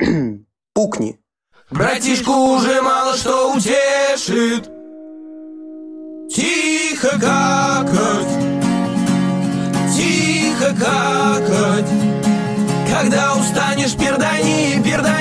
Пукни. Братишку уже мало что утешит. Тихо какать, тихо какать. Когда устанешь, пердани, пердани.